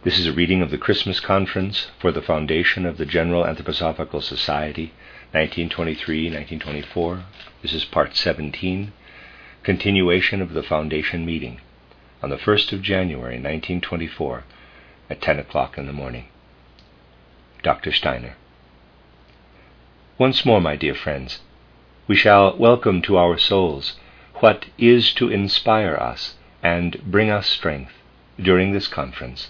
This is a reading of the Christmas Conference for the Foundation of the General Anthroposophical Society, 1923-1924. This is part 17, continuation of the Foundation meeting on the 1st of January, 1924, at 10 o'clock in the morning. Dr. Steiner. Once more, my dear friends, we shall welcome to our souls what is to inspire us and bring us strength during this conference.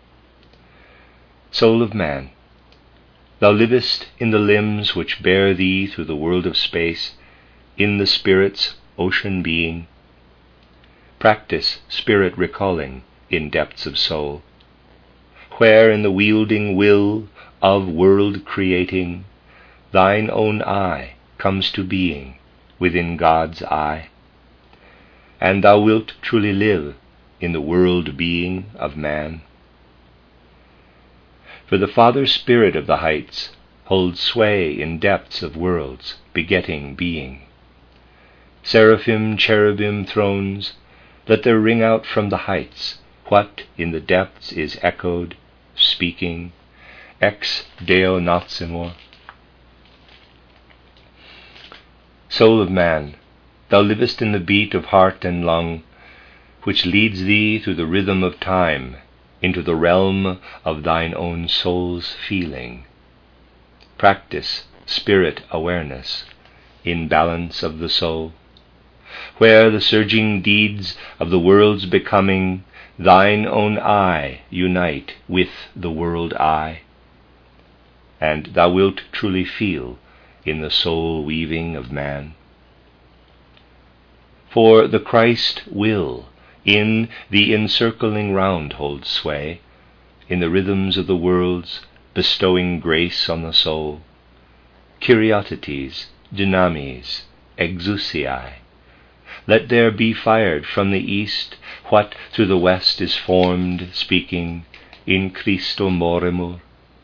Soul of man, thou livest in the limbs which bear thee through the world of space, in the Spirit's ocean being. Practice spirit recalling in depths of soul, where in the wielding will of world creating, thine own eye comes to being within God's eye, and thou wilt truly live in the world being of man. For the Father Spirit of the heights holds sway in depths of worlds, begetting being. Seraphim, cherubim, thrones, let there ring out from the heights what in the depths is echoed, speaking, ex Deo natsimur. Soul of man, thou livest in the beat of heart and lung, which leads thee through the rhythm of time, into the realm of thine own soul's feeling. Practice spirit awareness in balance of the soul, where the surging deeds of the world's becoming thine own eye unite with the world eye, and thou wilt truly feel in the soul weaving of man. For the Christ will in the encircling round holds sway, in the rhythms of the worlds, bestowing grace on the soul. Kuriotetes, dynamis, exousiae, let there be fired from the east what through the west is formed, speaking, in Christo moremur.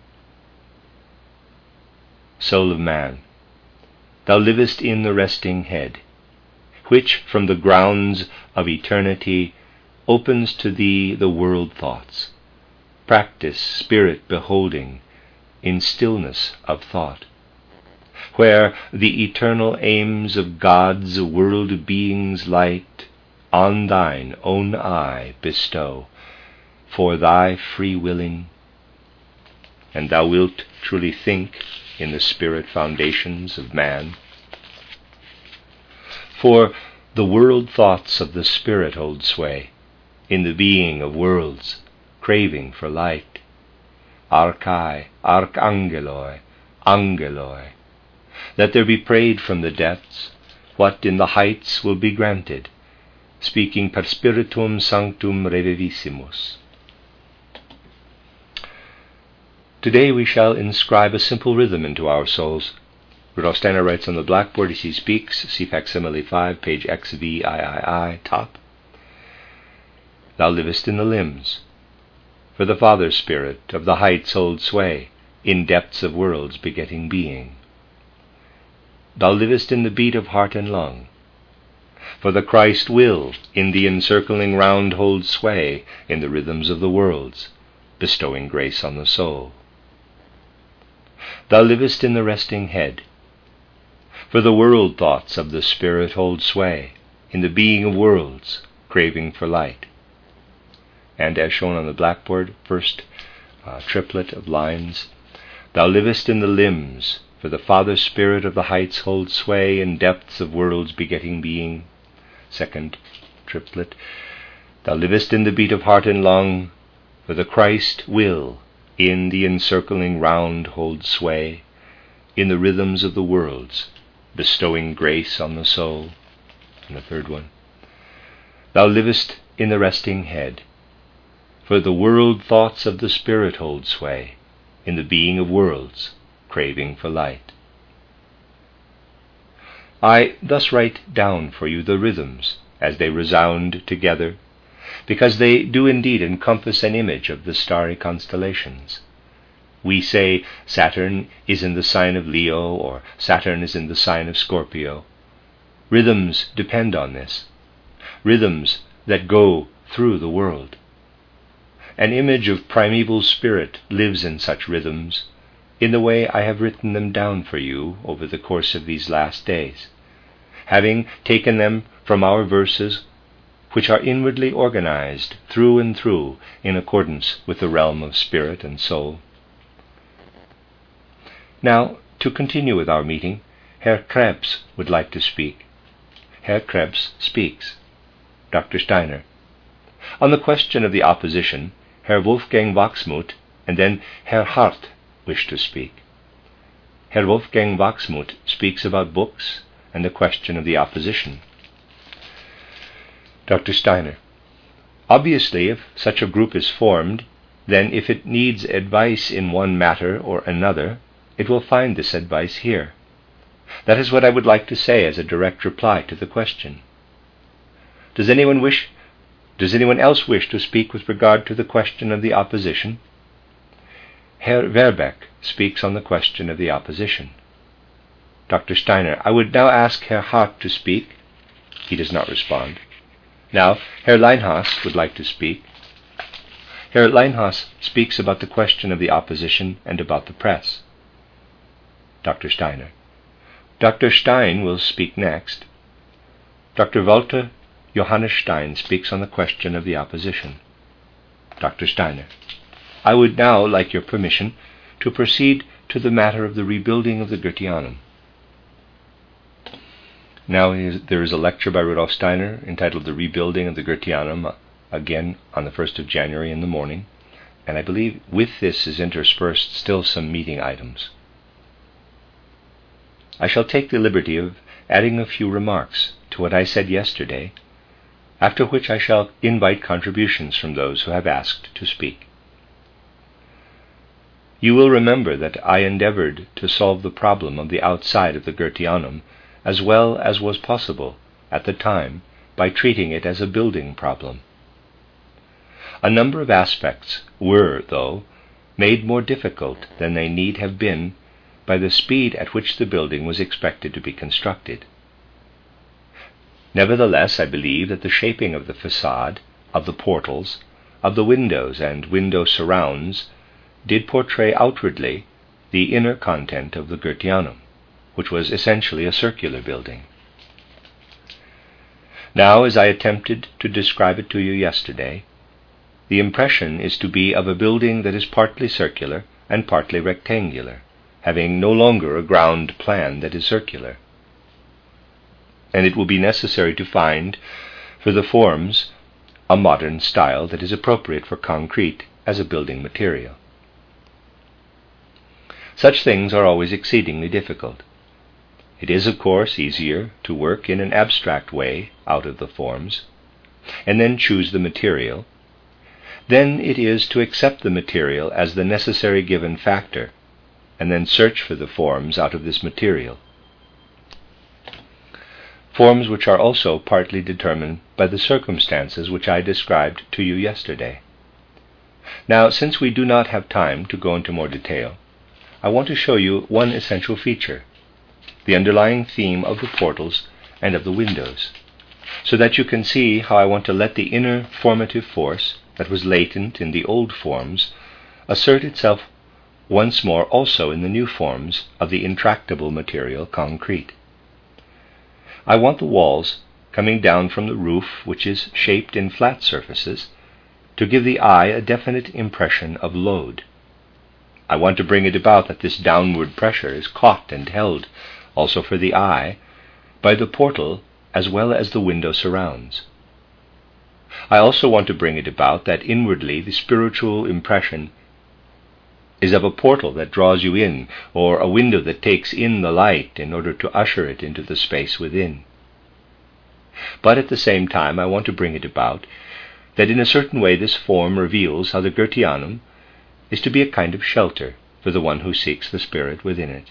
Soul of man, thou livest in the resting head, which from the grounds of eternity opens to thee the world thoughts. Practice spirit beholding in stillness of thought, where the eternal aims of God's world being's light on thine own eye bestow for thy free willing, and thou wilt truly think in the spirit foundations of man. For the world thoughts of the Spirit hold sway in the being of worlds, craving for light. Archai, archangeloi, angeloi, let there be prayed from the depths what in the heights will be granted, speaking per spiritum sanctum revivissimus. Today we shall inscribe a simple rhythm into our souls. Rudolf Steiner writes on the blackboard as he speaks, see facsimile 5, page XVIII, top. Thou livest in the limbs, for the Father Spirit of the heights holds sway, in depths of worlds begetting being. Thou livest in the beat of heart and lung, for the Christ will in the encircling round holds sway, in the rhythms of the worlds, bestowing grace on the soul. Thou livest in the resting head, for the world thoughts of the Spirit hold sway, in the being of worlds, craving for light. And as shown on the blackboard, first triplet of lines, thou livest in the limbs, for the Father Spirit of the heights holds sway, in depths of worlds begetting being. Second triplet, thou livest in the beat of heart and lung, for the Christ will in the encircling round holds sway, in the rhythms of the worlds, bestowing grace on the soul. And the third one, thou livest in the resting head, for the world thoughts of the Spirit hold sway, in the being of worlds, craving for light. I thus write down for you the rhythms as they resound together, because they do indeed encompass an image of the starry constellations. We say Saturn is in the sign of Leo, or Saturn is in the sign of Scorpio. Rhythms depend on this, rhythms that go through the world. An image of primeval spirit lives in such rhythms, in the way I have written them down for you over the course of these last days, having taken them from our verses, which are inwardly organized through and through in accordance with the realm of spirit and soul. Now, to continue with our meeting, Herr Krebs would like to speak. Herr Krebs speaks. Dr. Steiner. On the question of the opposition, Herr Wolfgang Wachsmuth and then Herr Hart wish to speak. Herr Wolfgang Wachsmuth speaks about books and the question of the opposition. Dr. Steiner. Obviously, if such a group is formed, then if it needs advice in one matter or another, it will find this advice here. That is what I would like to say as a direct reply to the question. Does anyone else wish to speak with regard to the question of the opposition? Herr Verbeck speaks on the question of the opposition. Dr. Steiner. I would now ask Herr Hart to speak. He does not respond. Now, Herr Leinhas would like to speak. Herr Leinhas speaks about the question of the opposition and about the press. Dr. Steiner. Dr. Stein will speak next. Dr. Walter Johannes Stein speaks on the question of the opposition. Dr. Steiner. I would now like your permission to proceed to the matter of the rebuilding of the Goetheanum. Now there is a lecture by Rudolf Steiner entitled The Rebuilding of the Goetheanum, again on the 1st of January in the morning, and I believe with this is interspersed still some meeting items. I shall take the liberty of adding a few remarks to what I said yesterday, after which I shall invite contributions from those who have asked to speak. You will remember that I endeavored to solve the problem of the outside of the Goetheanum as well as was possible at the time by treating it as a building problem. A number of aspects were, though, made more difficult than they need have been by the speed at which the building was expected to be constructed. Nevertheless, I believe that the shaping of the facade, of the portals, of the windows and window surrounds did portray outwardly the inner content of the Goetheanum, which was essentially a circular building. Now, as I attempted to describe it to you yesterday, the impression is to be of a building that is partly circular and partly rectangular, having no longer a ground plan that is circular. And it will be necessary to find, for the forms, a modern style that is appropriate for concrete as a building material. Such things are always exceedingly difficult. It is, of course, easier to work in an abstract way out of the forms, and then choose the material, than it is to accept the material as the necessary given factor, and then search for the forms out of this material. Forms which are also partly determined by the circumstances which I described to you yesterday. Now, since we do not have time to go into more detail, I want to show you one essential feature, the underlying theme of the portals and of the windows, so that you can see how I want to let the inner formative force that was latent in the old forms assert itself once more also in the new forms of the intractable material concrete. I want the walls, coming down from the roof, which is shaped in flat surfaces, to give the eye a definite impression of load. I want to bring it about that this downward pressure is caught and held, also for the eye, by the portal as well as the window surrounds. I also want to bring it about that inwardly the spiritual impression is of a portal that draws you in, or a window that takes in the light in order to usher it into the space within. But at the same time I want to bring it about that in a certain way this form reveals how the Goetheanum is to be a kind of shelter for the one who seeks the spirit within it.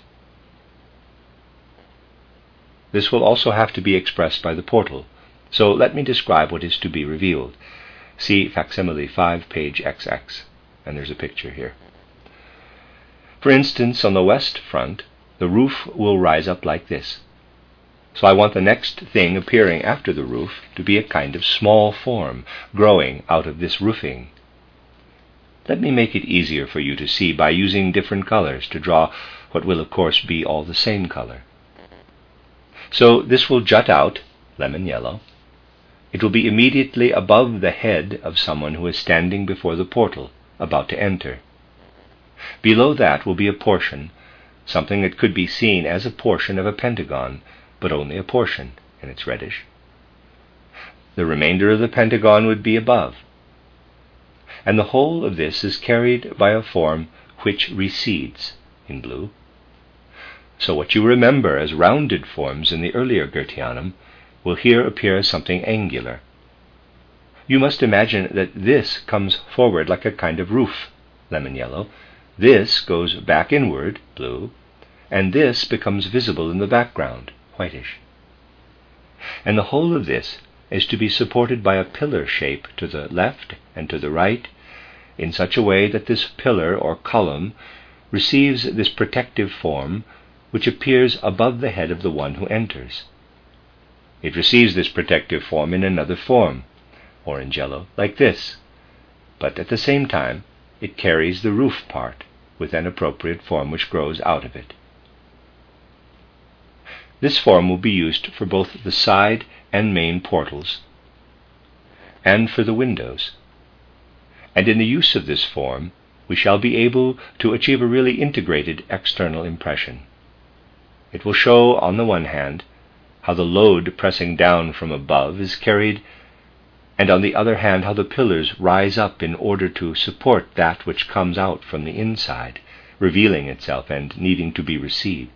This will also have to be expressed by the portal, so let me describe what is to be revealed. See facsimile 5, page XX, and there's a picture here. For instance, on the west front, the roof will rise up like this. So I want the next thing appearing after the roof to be a kind of small form growing out of this roofing. Let me make it easier for you to see by using different colors to draw what will of course be all the same color. So this will jut out, lemon yellow. It will be immediately above the head of someone who is standing before the portal, about to enter. Below that will be a portion, something that could be seen as a portion of a pentagon, but only a portion, and it's reddish. The remainder of the pentagon would be above. And the whole of this is carried by a form which recedes, in blue. So what you remember as rounded forms in the earlier Goetheanum will here appear as something angular. You must imagine that this comes forward like a kind of roof, lemon yellow. This goes back inward, blue, and this becomes visible in the background, whitish. And the whole of this is to be supported by a pillar shape to the left and to the right, in such a way that this pillar or column receives this protective form which appears above the head of the one who enters. It receives this protective form in another form, orange yellow, like this, but at the same time it carries the roof part with an appropriate form which grows out of it. This form will be used for both the side and main portals, and for the windows. And in the use of this form, we shall be able to achieve a really integrated external impression. It will show, on the one hand, how the load pressing down from above is carried, and on the other hand, how the pillars rise up in order to support that which comes out from the inside, revealing itself and needing to be received.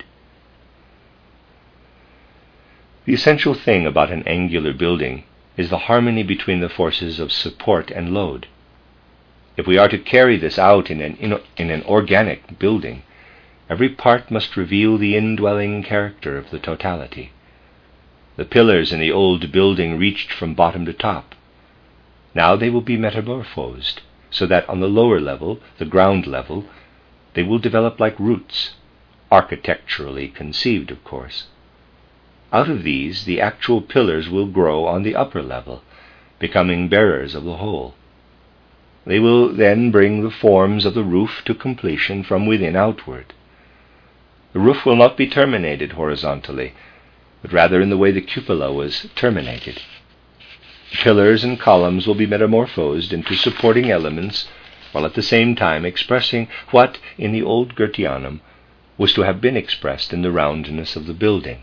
The essential thing about an angular building is the harmony between the forces of support and load. If we are to carry this out in an organic building, every part must reveal the indwelling character of the totality. The pillars in the old building reached from bottom to top. Now they will be metamorphosed, so that on the lower level, the ground level, they will develop like roots, architecturally conceived, of course. Out of these, the actual pillars will grow on the upper level, becoming bearers of the whole. They will then bring the forms of the roof to completion from within outward. The roof will not be terminated horizontally, but rather in the way the cupola was terminated. The pillars and columns will be metamorphosed into supporting elements, while at the same time expressing what, in the old Goetheanum, was to have been expressed in the roundness of the building.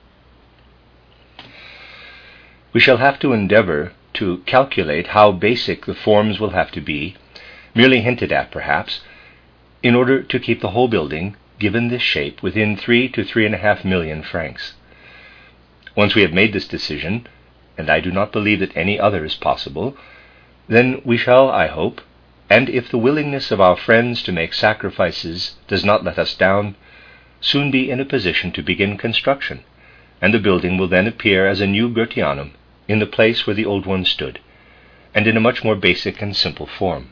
We shall have to endeavor to calculate how basic the forms will have to be, merely hinted at perhaps, in order to keep the whole building, given this shape, within 3 to 3.5 million francs. Once we have made this decision, and I do not believe that any other is possible, then we shall, I hope, and if the willingness of our friends to make sacrifices does not let us down, soon be in a position to begin construction, and the building will then appear as a new Goetheanum in the place where the old one stood, and in a much more basic and simple form.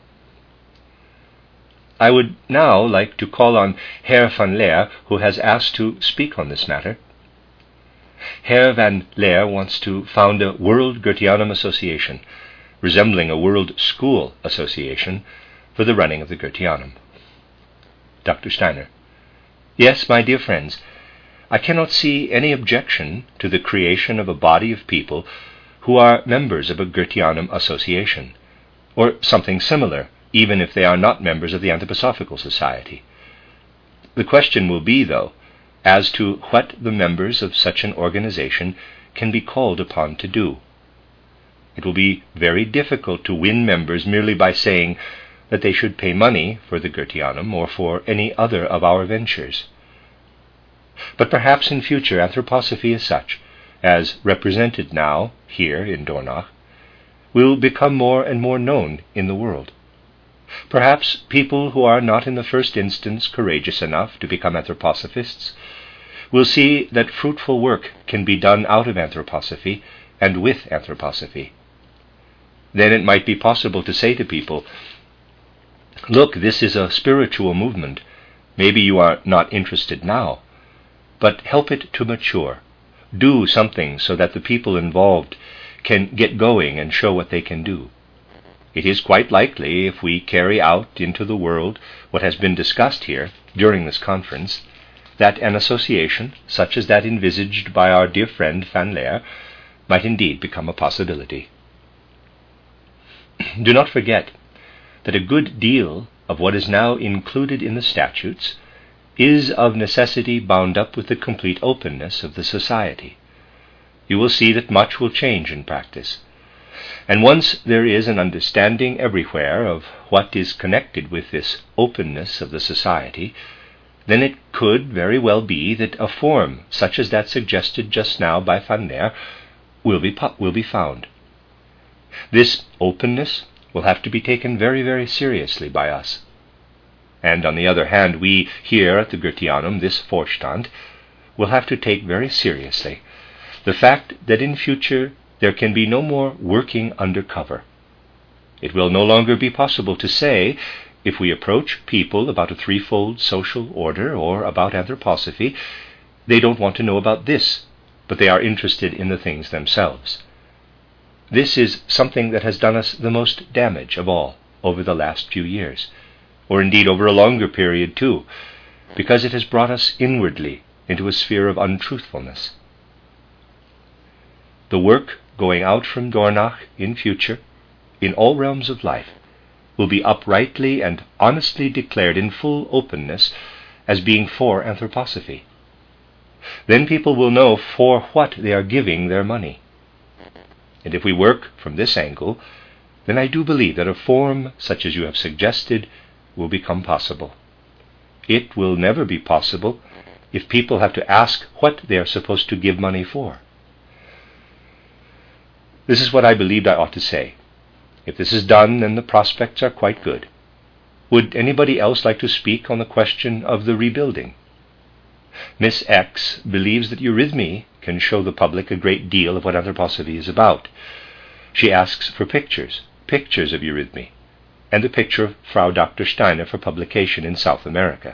I would now like to call on Herr van Leer, who has asked to speak on this matter. Herr van Leer wants to found a World Goetheanum Association, resembling a World School Association, for the running of the Goetheanum. Dr. Steiner: Yes, my dear friends, I cannot see any objection to the creation of a body of people who are members of a Goetheanum Association, or something similar, even if they are not members of the Anthroposophical Society. The question will be, though, as to what the members of such an organization can be called upon to do. It will be very difficult to win members merely by saying that they should pay money for the Goetheanum or for any other of our ventures. But perhaps in future anthroposophy as such, as represented now here in Dornach, will become more and more known in the world. Perhaps people who are not in the first instance courageous enough to become anthroposophists will see that fruitful work can be done out of anthroposophy and with anthroposophy. Then it might be possible to say to people, look, this is a spiritual movement. Maybe you are not interested now, but help it to mature. Do something so that the people involved can get going and show what they can do. it is quite likely, if we carry out into the world what has been discussed here during this conference, that an association, such as that envisaged by our dear friend Van Leer, might indeed become a possibility. Do not forget that a good deal of what is now included in the statutes is of necessity bound up with the complete openness of the society. You will see that much will change in practice. And once there is an understanding everywhere of what is connected with this openness of the society, then it could very well be that a form such as that suggested just now by Van Leer will be found. This openness will have to be taken very, very seriously by us. And on the other hand, we here at the Goetheanum, this Vorstand, will have to take very seriously the fact that in future there can be no more working undercover. It will no longer be possible to say, if we approach people about a threefold social order or about anthroposophy, they don't want to know about this, but they are interested in the things themselves. This is something that has done us the most damage of all over the last few years, or indeed over a longer period too, because it has brought us inwardly into a sphere of untruthfulness. The work going out from Dornach in future, in all realms of life, will be uprightly and honestly declared in full openness as being for anthroposophy. Then people will know for what they are giving their money. And if we work from this angle, then I do believe that a form such as you have suggested will become possible. It will never be possible if people have to ask what they are supposed to give money for. This is what I believed I ought to say. If this is done, then the prospects are quite good. Would anybody else like to speak on the question of the rebuilding? Miss X believes that eurythmy can show the public a great deal of what anthroposophy is about. She asks for pictures of eurythmy, and the picture of Frau Dr. Steiner for publication in South America.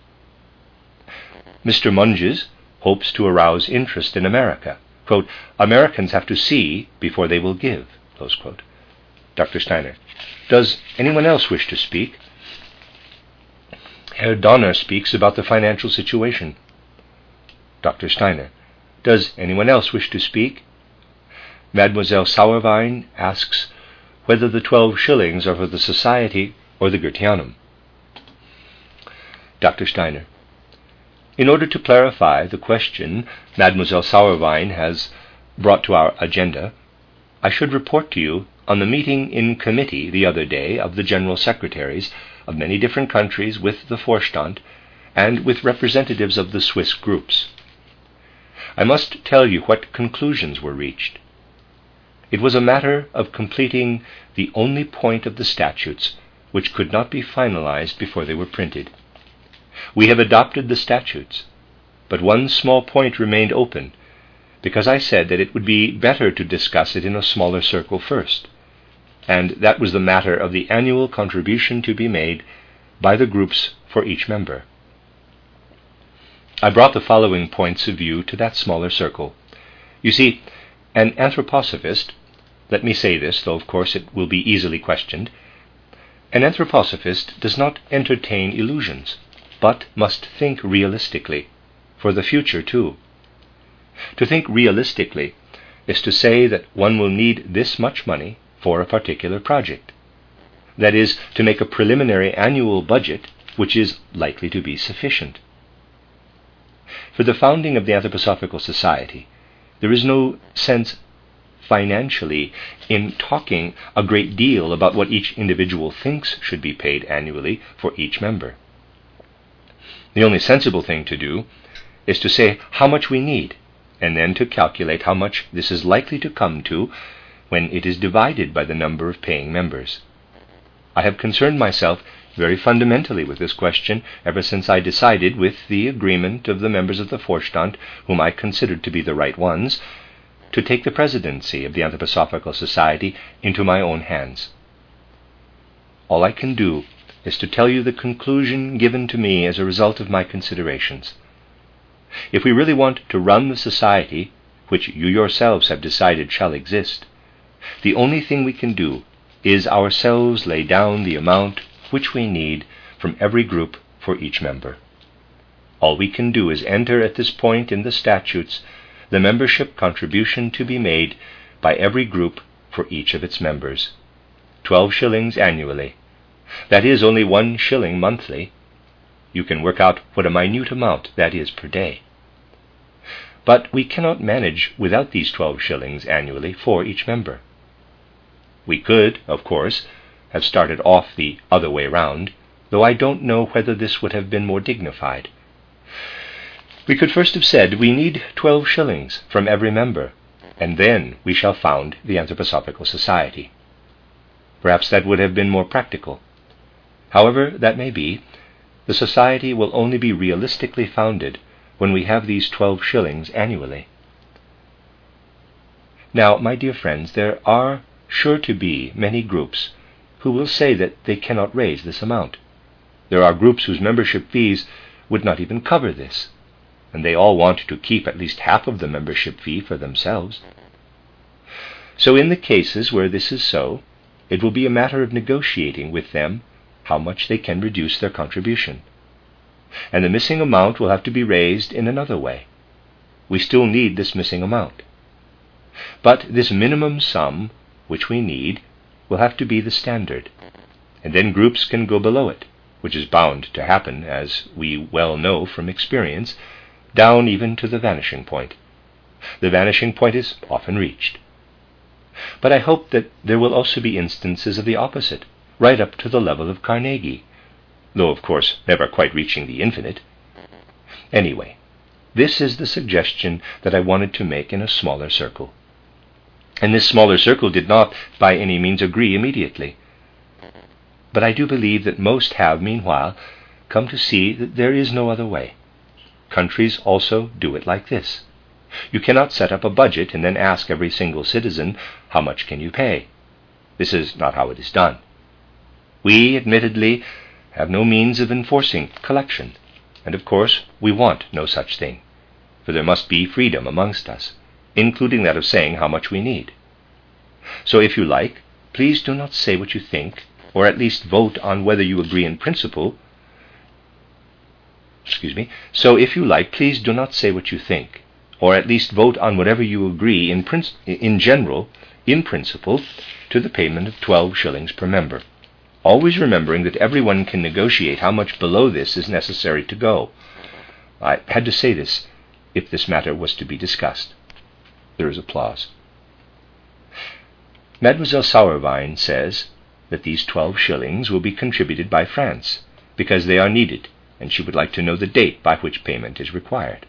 Mr. Munges hopes to arouse interest in America. Quote, Americans have to see before they will give. Close quote. Dr. Steiner, does anyone else wish to speak? Herr Donner speaks about the financial situation. Dr. Steiner, does anyone else wish to speak? Mademoiselle Sauerwein asks whether the 12 shillings are for the society or the Goetheanum. Dr. Steiner, in order to clarify the question Mademoiselle Sauerwein has brought to our agenda, I should report to you on the meeting in committee the other day of the General Secretaries of many different countries with the Vorstand and with representatives of the Swiss groups. I must tell you what conclusions were reached. It was a matter of completing the only point of the statutes which could not be finalized before they were printed. We have adopted the statutes, but one small point remained open, because I said that it would be better to discuss it in a smaller circle first, and that was the matter of the annual contribution to be made by the groups for each member. I brought the following points of view to that smaller circle. You see, an anthroposophist, let me say this, though of course it will be easily questioned, an anthroposophist does not entertain illusions, but must think realistically, for the future too. To think realistically is to say that one will need this much money for a particular project. That is, to make a preliminary annual budget which is likely to be sufficient. For the founding of the Anthroposophical Society, there is no sense financially in talking a great deal about what each individual thinks should be paid annually for each member. The only sensible thing to do is to say how much we need, and then to calculate how much this is likely to come to when it is divided by the number of paying members. I have concerned myself very fundamentally with this question ever since I decided, with the agreement of the members of the Vorstand, whom I considered to be the right ones, to take the presidency of the Anthroposophical Society into my own hands. All I can do is to tell you the conclusion given to me as a result of my considerations. If we really want to run the society, which you yourselves have decided shall exist, the only thing we can do is ourselves lay down the amount which we need from every group for each member. All we can do is enter at this point in the statutes the membership contribution to be made by every group for each of its members. 12 shillings annually. That is only 1 shilling monthly. You can work out what a minute amount that is per day. But we cannot manage without these 12 shillings annually for each member. We could, of course, have started off the other way round, though I don't know whether this would have been more dignified. We could first have said we need 12 shillings from every member, and then we shall found the Anthroposophical Society. Perhaps that would have been more practical. However that may be, the society will only be realistically founded when we have these 12 shillings annually. Now, my dear friends, there are sure to be many groups who will say that they cannot raise this amount. There are groups whose membership fees would not even cover this, and they all want to keep at least half of the membership fee for themselves. So in the cases where this is so, it will be a matter of negotiating with them how much they can reduce their contribution. And the missing amount will have to be raised in another way. We still need this missing amount. But this minimum sum which we need will have to be the standard, and then groups can go below it, which is bound to happen, as we well know from experience, down even to the vanishing point. The vanishing point is often reached. But I hope that there will also be instances of the opposite, right up to the level of Carnegie, though of course never quite reaching the infinite. Anyway, this is the suggestion that I wanted to make in a smaller circle. And this smaller circle did not by any means agree immediately. But I do believe that most have, meanwhile, come to see that there is no other way. Countries also do it like this. You cannot set up a budget and then ask every single citizen, how much can you pay? This is not how it is done. We, admittedly, have no means of enforcing collection, and of course we want no such thing, for there must be freedom amongst us, including that of saying how much we need. So if you like, please do not say what you think, or at least vote on whether you agree in principle. So if you like, please do not say what you think, or at least vote on whatever you agree in principle, to the payment of 12 shillings per member, always remembering that everyone can negotiate how much below this is necessary to go. I had to say this if this matter was to be discussed. There is applause. Mademoiselle Sauerwein says that these 12 shillings will be contributed by France, because they are needed, and she would like to know the date by which payment is required.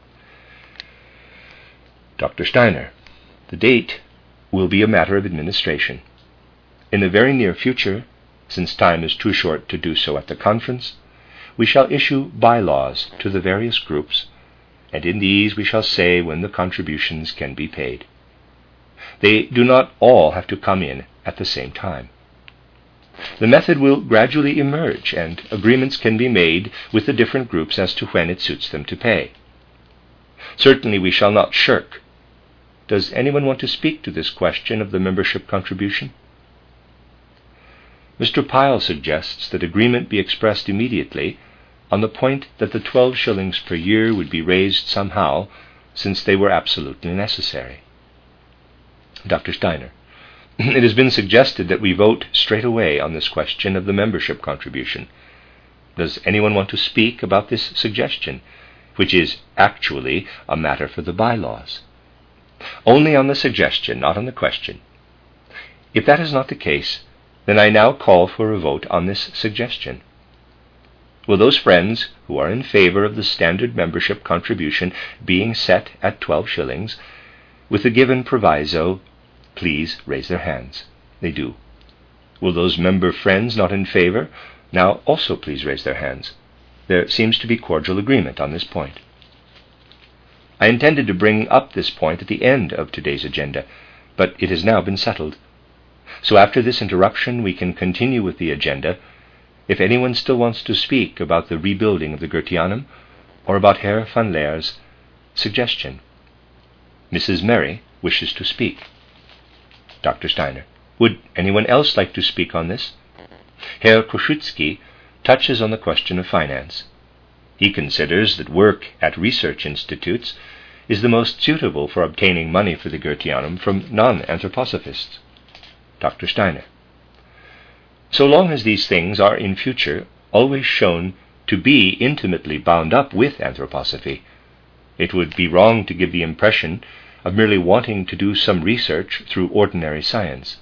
Dr. Steiner, the date will be a matter of administration. In the very near future, since time is too short to do so at the conference, we shall issue bylaws to the various groups, and in these we shall say when the contributions can be paid. They do not all have to come in at the same time. The method will gradually emerge, and agreements can be made with the different groups as to when it suits them to pay. Certainly we shall not shirk. Does anyone want to speak to this question of the membership contribution? Mr. Pyle suggests that agreement be expressed immediately on the point that the 12 shillings per year would be raised somehow, since they were absolutely necessary. Dr. Steiner, it has been suggested that we vote straight away on this question of the membership contribution. Does anyone want to speak about this suggestion, which is actually a matter for the bylaws? Only on the suggestion, not on the question. If that is not the case, then I now call for a vote on this suggestion. Will those friends who are in favor of the standard membership contribution being set at 12 shillings, with the given proviso, please raise their hands? They do. Will those member friends not in favor now also please raise their hands? There seems to be cordial agreement on this point. I intended to bring up this point at the end of today's agenda, but it has now been settled. So after this interruption we can continue with the agenda, if anyone still wants to speak about the rebuilding of the Goetheanum, or about Herr van Leer's suggestion. Mrs. Mary wishes to speak. Dr. Steiner, Would anyone else like to speak on this? Herr Koschutzky touches on the question of finance. He considers that work at research institutes is the most suitable for obtaining money for the Goetheanum from non-anthroposophists. Dr. Steiner. So long as these things are in future always shown to be intimately bound up with anthroposophy, it would be wrong to give the impression of merely wanting to do some research through ordinary science.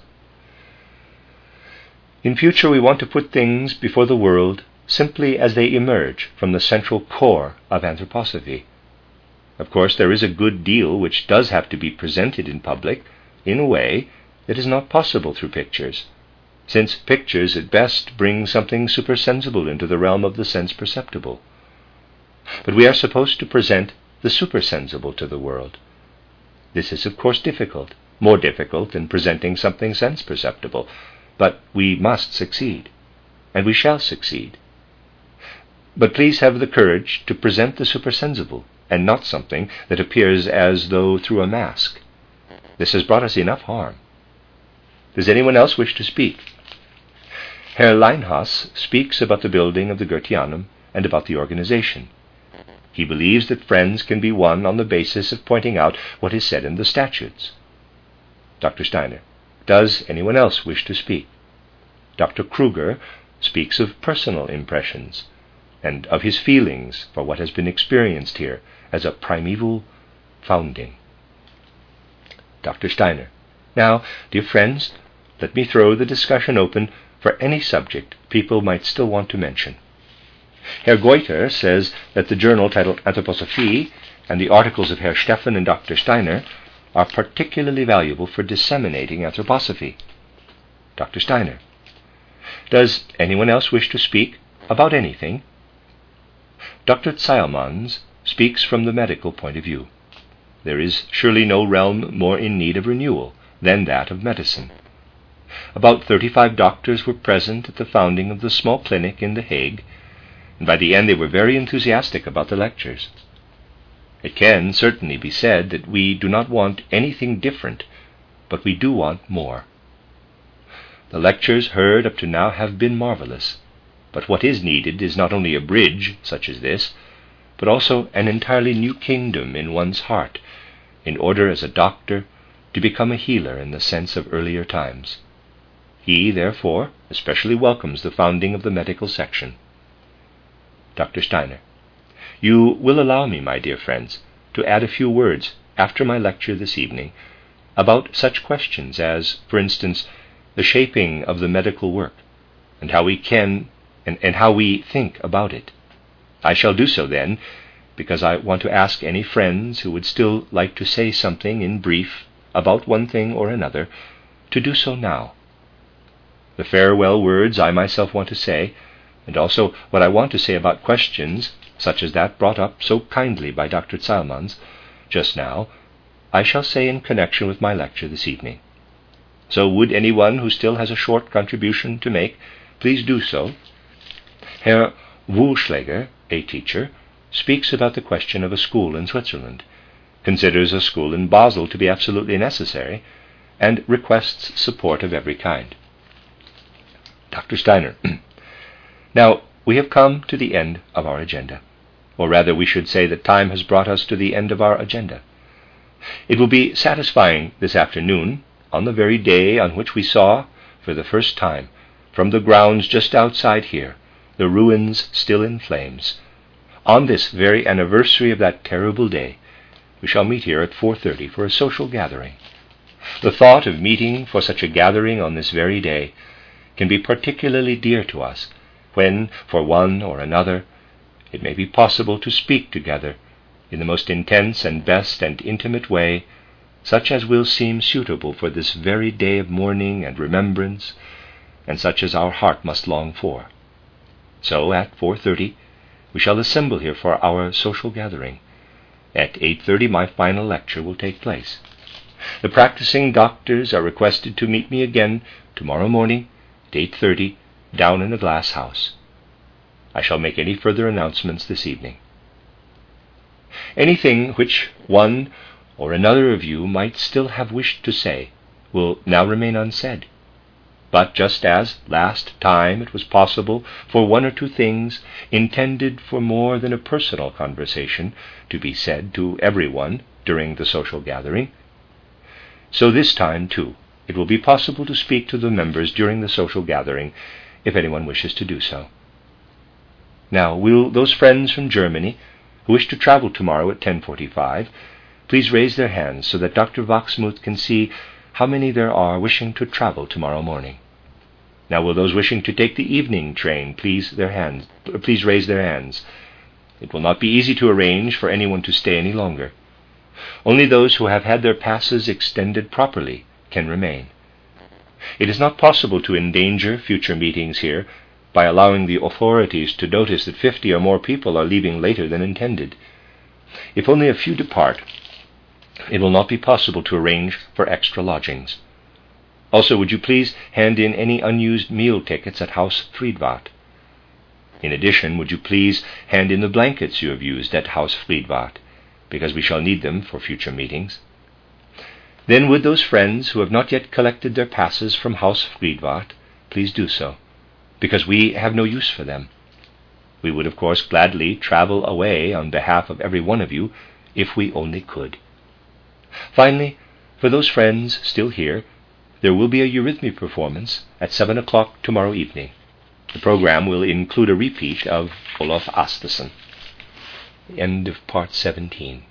In future we want to put things before the world simply as they emerge from the central core of anthroposophy. Of course, there is a good deal which does have to be presented in public in a way that is not possible through pictures, since pictures at best bring something supersensible into the realm of the sense perceptible. But we are supposed to present the supersensible to the world. This is, of course, difficult, more difficult than presenting something sense perceptible, but we must succeed, and we shall succeed. But please have the courage to present the supersensible, and not something that appears as though through a mask. This has brought us enough harm. Does anyone else wish to speak? Herr Leinhaus speaks about the building of the Goetheanum and about the organization. He believes that friends can be won on the basis of pointing out what is said in the statutes. Dr. Steiner. Does anyone else wish to speak? Dr. Kruger speaks of personal impressions and of his feelings for what has been experienced here as a primeval founding. Dr. Steiner. Now, dear friends, let me throw the discussion open for any subject people might still want to mention. Herr Goiter says that the journal titled Anthroposophie and the articles of Herr Steffen and Dr. Steiner are particularly valuable for disseminating anthroposophy. Dr. Steiner. Does anyone else wish to speak about anything? Dr. Zeilmans speaks from the medical point of view. There is surely no realm more in need of renewal than that of medicine. About 35 doctors were present at the founding of the small clinic in The Hague, and by the end they were very enthusiastic about the lectures. It can certainly be said that we do not want anything different, but we do want more. The lectures heard up to now have been marvelous, but what is needed is not only a bridge such as this, but also an entirely new kingdom in one's heart, in order as a doctor to become a healer in the sense of earlier times. He, therefore, especially welcomes the founding of the medical section. Dr. Steiner. You will allow me, my dear friends, to add a few words after my lecture this evening about such questions as, for instance, the shaping of the medical work, and how we can and how we think about it. I shall do so then, because I want to ask any friends who would still like to say something in brief about one thing or another to do so now. The farewell words I myself want to say, and also what I want to say about questions such as that brought up so kindly by Dr. Zeilmans just now, I shall say in connection with my lecture this evening. So would anyone who still has a short contribution to make please do so. Herr Wuhlschläger, a teacher, speaks about the question of a school in Switzerland, considers a school in Basel to be absolutely necessary, and requests support of every kind. Dr. Steiner. Now, we have come to the end of our agenda. Or rather, we should say that time has brought us to the end of our agenda. It will be satisfying this afternoon, on the very day on which we saw, for the first time, from the grounds just outside here, the ruins still in flames. On this very anniversary of that terrible day, we shall meet here at 4:30 for a social gathering. The thought of meeting for such a gathering on this very day can be particularly dear to us, when, for one or another, it may be possible to speak together in the most intense and best and intimate way, such as will seem suitable for this very day of mourning and remembrance, and such as our heart must long for. So, at 4:30, we shall assemble here for our social gathering. At 8:30, my final lecture will take place. The practicing doctors are requested to meet me again tomorrow morning at 8:30 down in the glass house. I shall make any further announcements this evening. Anything which one or another of you might still have wished to say will now remain unsaid. But just as last time it was possible for one or two things intended for more than a personal conversation to be said to everyone during the social gathering, so this time, too, it will be possible to speak to the members during the social gathering, if anyone wishes to do so. Now, will those friends from Germany who wish to travel tomorrow at 10:45 please raise their hands so that Dr. Wachsmuth can see how many there are wishing to travel tomorrow morning. Now, will those wishing to take the evening train please raise their hands. It will not be easy to arrange for anyone to stay any longer. Only those who have had their passes extended properly can remain. It is not possible to endanger future meetings here by allowing the authorities to notice that 50 or more people are leaving later than intended. If only a few depart, it will not be possible to arrange for extra lodgings. Also, would you please hand in any unused meal tickets at Haus Friedwart? In addition, would you please hand in the blankets you have used at Haus Friedwart, because we shall need them for future meetings. Then would those friends who have not yet collected their passes from Haus Friedwart please do so, because we have no use for them. We would, of course, gladly travel away on behalf of every one of you, if we only could. Finally, for those friends still here, there will be a Eurythmy performance at 7 o'clock tomorrow evening. The program will include a repeat of Olaf Astason. End of part 17.